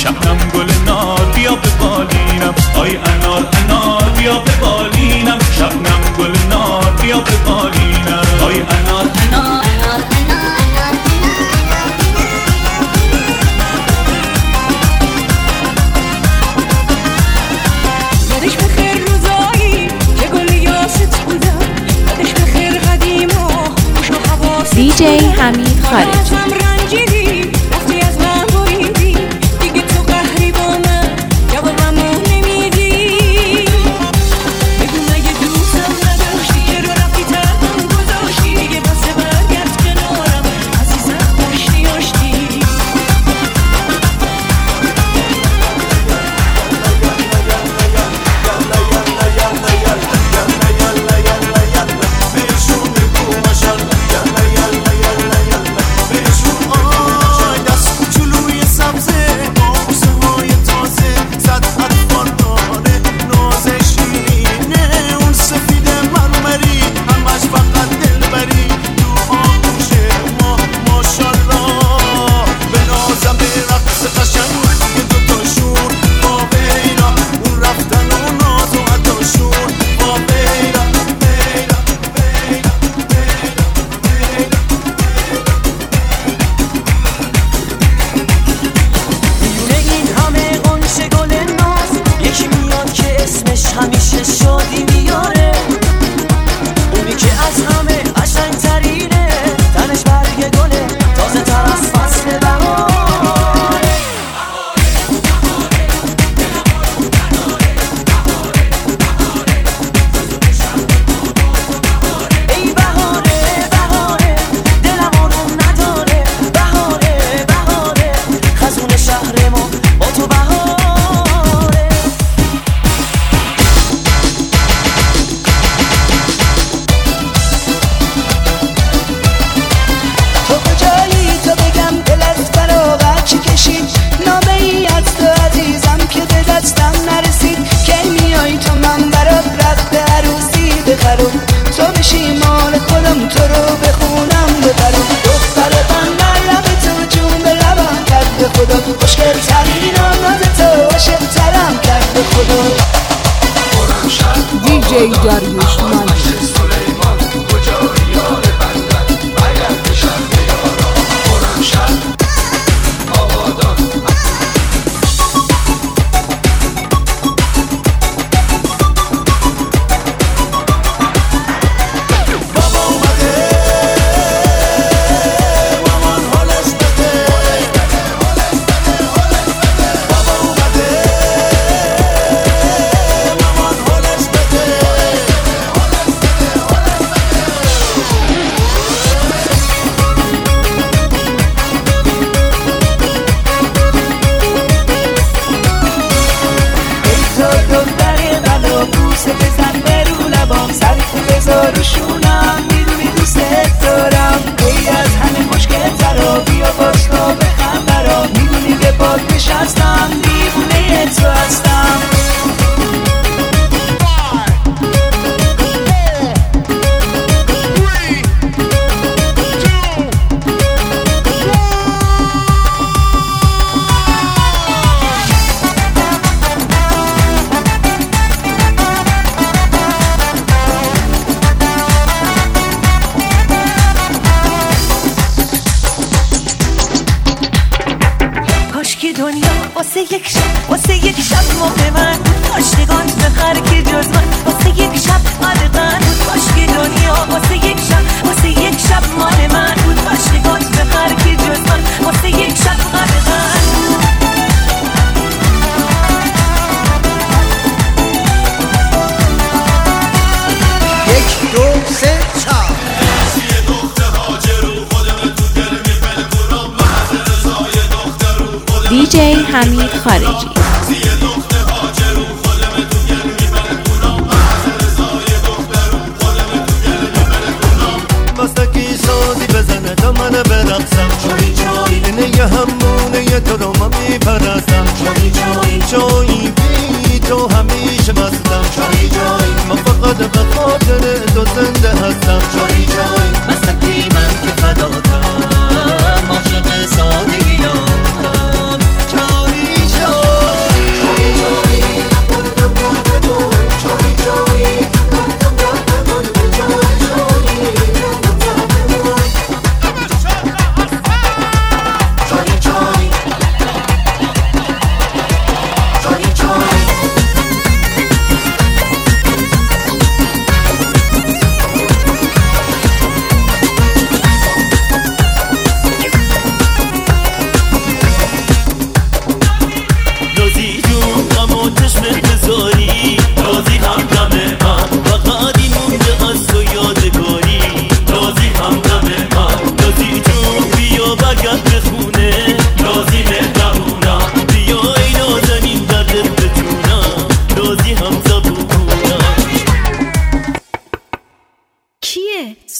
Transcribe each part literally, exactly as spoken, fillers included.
شبنم گل نار بیا به بالینم، آی انار انار بیا به بالینم، شبنم گل نار بیا به بالینم، آی انار انار دی جی حمید خارجی. دی جی داریوش مالک. دنیا واسه یک شب واسه یک شب موقع من آشتگان بخر که جز من واسه یک شب مالقن بود کاشکی دنیا واسه یک شب واسه یک شب مال من بود آشتگان بخر که جز من واسه یک شب مالقن یک دو سه چهار دی جی حمید خارجی. مستکی سازی بزنه تا من برقصم چایی چایی اینه یه همونه یه تو رو ما میپرستم چایی چایی چایی بی تو همیشه مستم چایی چایی من فقط به خاطر تو زنده هستم چایی چایی مستکی من که فداتم عاشق سادگیام چایی چایی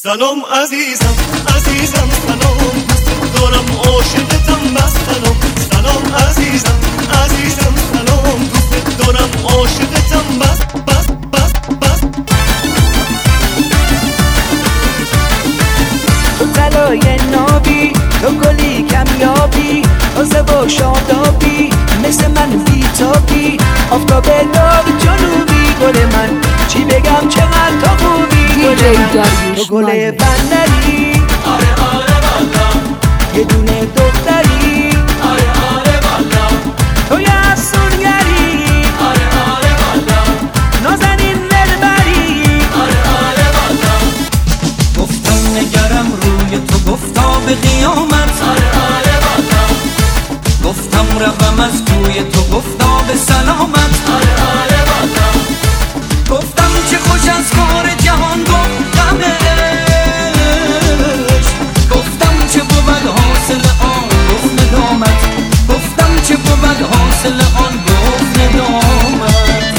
سلام عزیزم عزیزم سلام دوست دارم عاشقتم بس سلام سلام عزیزم عزیزم سلام دوست دارم عاشقتم بس بس بس بس تو طلای نابی تو گلی کمیابی تازه و شادابی مثل من بیتابی آفتاب لاب جنوبی گل من چی بگم چقدر تو خوبی گل من تو گل بندری آره آره والا یه دونه دختری آره آره والا تو یه افسونگری آره آره والا نازنین دلبری آره آره والا گفتم نگرم روی تو گفتا به قیامت آره آره والا گفتم روم از توی تو گفتا به سلامت آره آره والا گفتم چه خوش از کار جهان گفتمش گفتم چه بود حاصل آن گفت ندامت گفتم چه بود حاصل آن گفت ندامت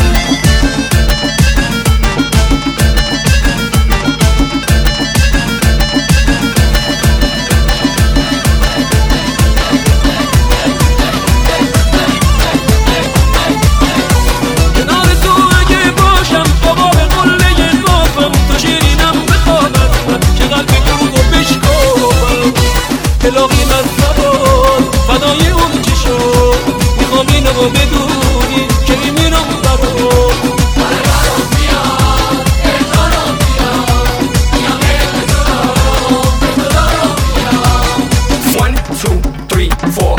الاغی من نباد فدای اون که شد میخوام اینو بدونی که میمیرم برات آره برام بیاد احترام بیاد میام به تو دارم به تو دارم بیاد one two three four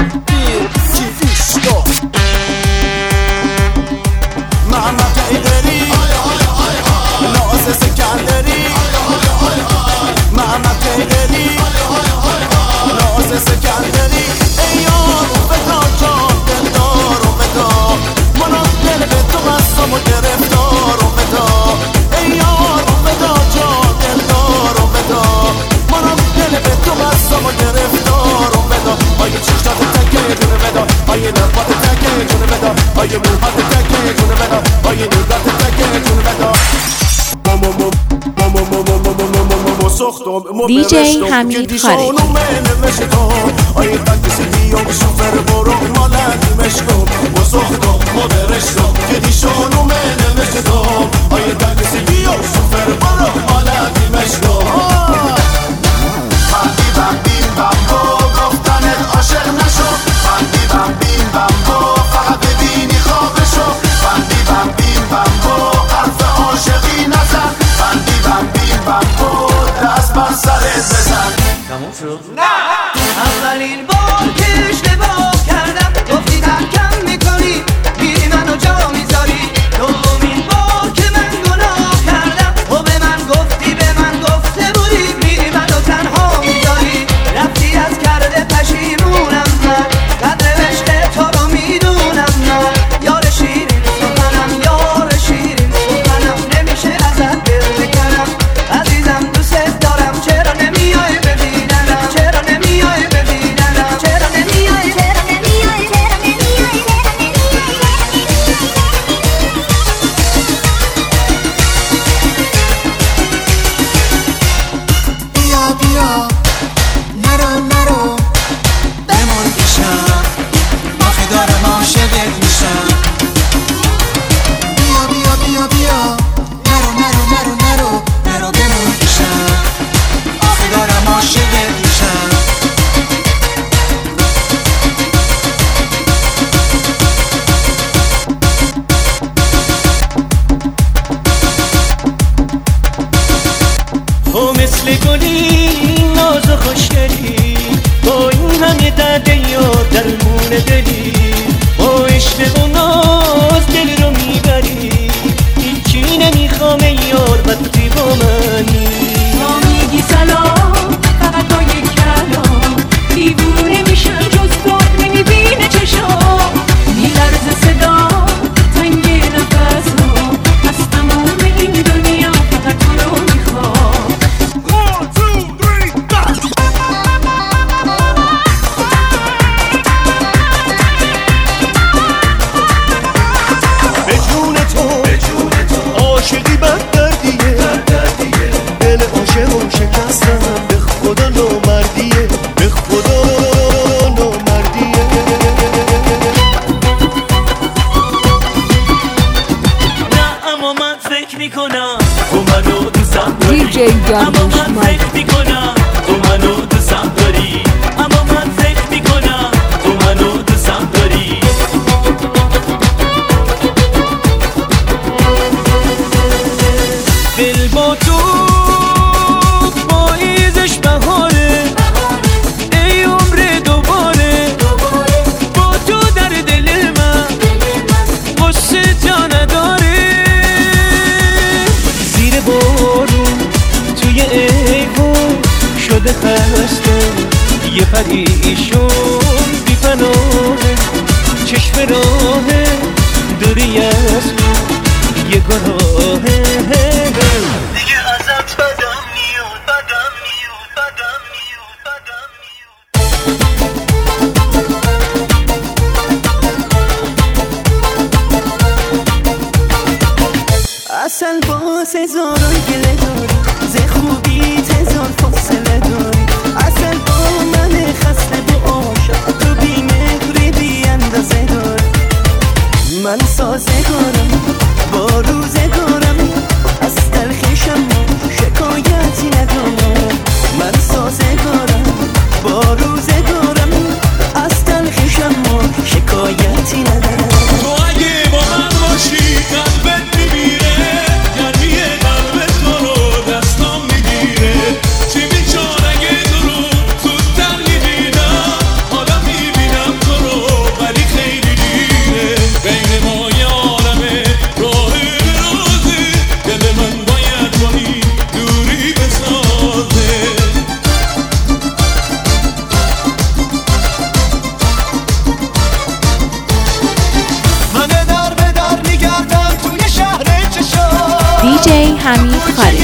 محمد حیدری ناز سکندری محمد حیدری ناز سکندری ای یار و فدا جان دلدار و فدا منم دل به تو بستم و گرفتار و فدا ای یار و فدا جان دلدار و فدا منم دل به تو بستم و گرفتار و فدا آیه چشتات تکه جون فدا آیه لبات تکه جون فدا آیه موهات تکه جون فدا آیه نگات تکه جون فدا دی جی حمید خارجی آیه تاکسی بیام شوفر برو مالندی مشکم و سختم مدرشتم که دیشانو منه مشتم آیه تاکسی بیام شوفر برو مالندی مشکم بندی بم بیم بم با گفتنت عاشق نشو بندی بم بیم بم با فقط ببینی خوابشو بندی بم بیم بم با حرف عاشقی نزن بندی بم بیم بم با دست بر سرت بزن تموم شد؟ اولین بار که اشتباه کردم گفتی ترکم میکنی میری منو جا میذاری دومین بار که من گناه کردم و به من گفتی به من گفته بودی میری منو تنها میذاری رفتی از کرده پشیمونم من قدر عشق تو رو میدونم من یار شیرین سخنم یار شیرین سخنم نمیشه ازت دل بکنم عزیزم دوست دارم چرا نمیای ببینم چرا نمیای ببینم چرا نمیای چرا نمیای چرا نمیای بیا بیا نرو نرو بمون پیشم آخه دارم عاشقت میشم بیا بیا بیا بیا نرو نرو نرو نرو نرو بمون پیشم آخه دارم عاشقت میشم تو مثل گلی ناز و خوشگلی با این همه درده یا درمون دلی با عشق و ناز دل رو میبری هیچی نمیخوام ای یار وقتی با منی ما میگی سلام فقط با یک کلام دیوونه میشم جز تو نمیبینه چشام میلرزه صدا تنگ نفس رو از تمام این دنیا فقط تو رو میخوام one two three اما من فکر میکنم تو منو دوستم داری، اما من فکر میکنم تو منو دوستم داری. دل با تو پاییزش بهاره، ای عمر دوباره با تو در دل من قصه جا نداره. زیر بارون توی ایوون شده خسته، یه پریشون بی پناهه، چشم راهه دوری از یه گناهه. دیگه ازت بدم میاد، بدم میاد، بدم میاد، بدم میاد. اصل باز هزاران گله داری، ز خوبیت هزار فاصله داری. اصل با من خسته با عاشق، تو بی مهری بی اندازه داری. من سازگارم با روزگارم، از تلخیشم شکایتی ندارم. من سازگارم با روزگارم، از تلخیشم شکایتی ندارم. تو اگه با من باشی قلبت میمیره، گرمی قلبت تو رو دستام میگیره. چی میشد اگه درود زودتر میدیدم، حالا میبینم تو رو ولی خیلی دیره. بین ما یه عالمه راه درازه، دل من باید با این دوری بسازه. من در به در میگردم توی شهر چشم، دیجی حمید خارجی.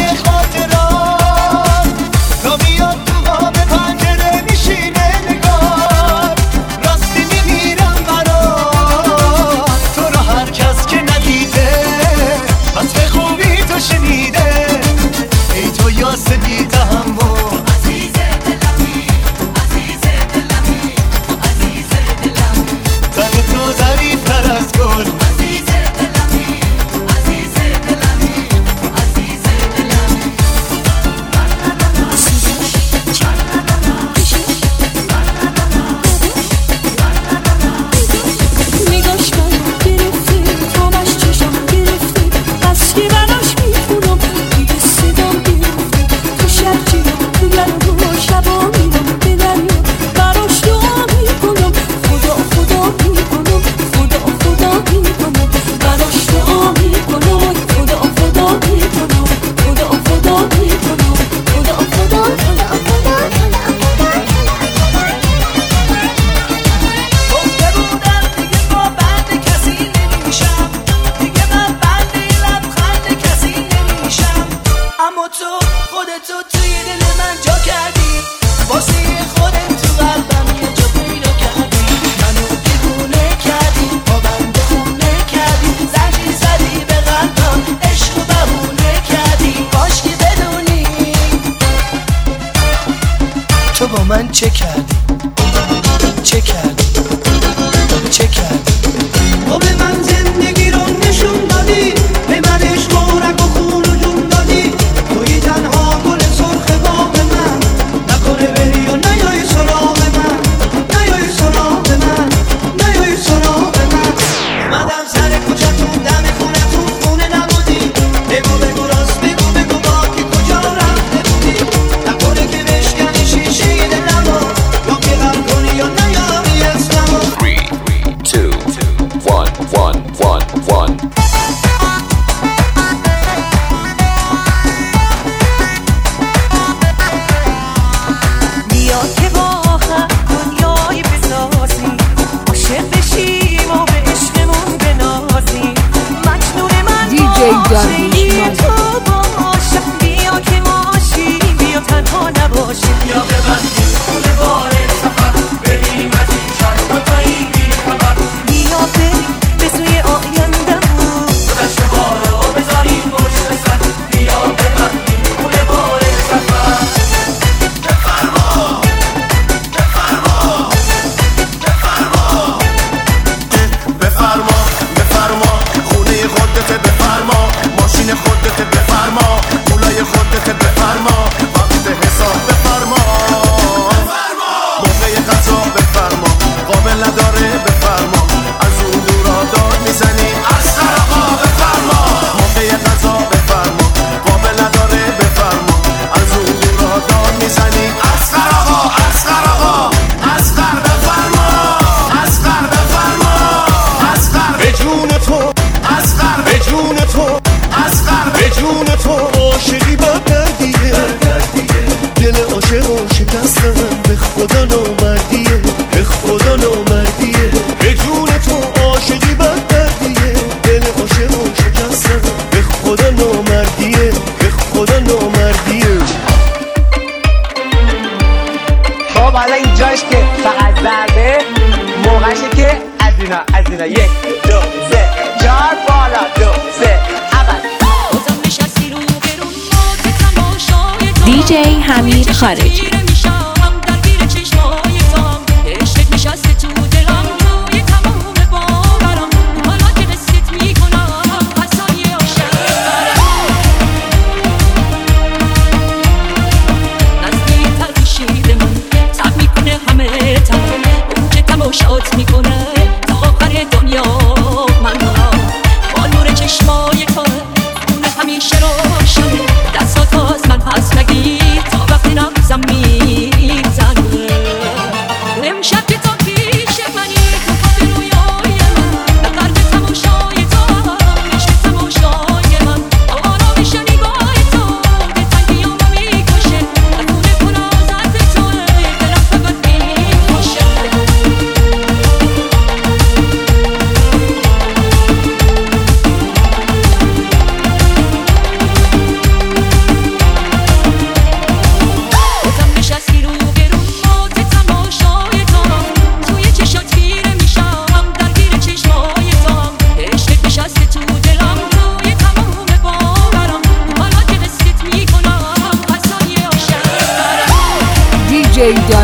تا میاد تو باب پنجره میشینه نگار، راستی میمیرم برات تو رو هر کس که ندیده، بس به خوبی تو شنیده. ای تو یاسمی تحمل عزیز دلمی، عزیز دلمی، عزیز دلمی. تن تو ظریفتر از گل عزیز دلمی، عزیز دلمی، عزیز دلمی. نگاش منو گرفتی، همش چشم گرفتی، بس که براش میخونم دیگه صدام گرفتی. تو شب جیرم تو گرم و شبا میرم به دریا، براش دعا میکنم، خدا خدا میکنم، خدا خدا میکنم. براش دعا میکنم، خدا خدا میکنم، خدا خدا میکنم، خدا خدا خدا خدا. گفته بودم دیگه با بند کسی نمیشم، دیگه من بند این لبخند کسی نمیشم. اما تو خودتو توی دل من جا کردی، واسه خودت تو قلبم یه جا پیدا کردی. منو دیوونه کردی، با بند خونه کردی، زنجیر زدی به قلبم، عشق و بهونه کردی. باش که بدونی تو با من چه کردی، چه کردی، چه کردی. تو به من زندگی رو نشون دادی، به من عشق و رگ و خون و جون دادی. توی تنها گل سرخ باغ من، نکنه بری و نیای سراغ من، نیای سراغ من، نیای سراغ من. اومدم سر کوچه‌تون دم خونه‌تون، خونه نبودی. بگو بگو راست بگو بگو با که کجا رفته بودی. نکنه که بشکنی شیشه دلمو، یا که غم کنی یا نیاری اسممو. Three, two, one, one, one, one. بیا که با هم دنیایی بسازیم، عاشق بشیم و به عشقمون بنازیم. مجنون من دی جی داریوش باشی، تو باشم. بیا که ماشیم، بیا تنها نباشیم. بیا ببندیم خونه بار سفر، بریم از این شهر و تا این بی خبر. بیا بریم به سوی آینده‌مون، گذشته ها رو بذاریم پشت سر. بیا ببندیم خونه بار سفر. بفرما بفرما خونه خودت، بفرما ماشین خودت، بفرما پولای خودت، بفرما اینا از اینا یک دو سه چهار بالا دو سه اول دی جی حمید خارجی. شات میکنه تا آخر دنیا من را با نور چشمای تو اون همیشه روشنه دستات از من پس نگیر تا وقتی نبزم میزنه امشب که تو پیش منی تو خواب رویای من به قلب تماشای تو عشق تماشای من آرامش نگاه تو به تنگیامو میکشه نکنه پرازت تو دلم فقط میکشه دی جی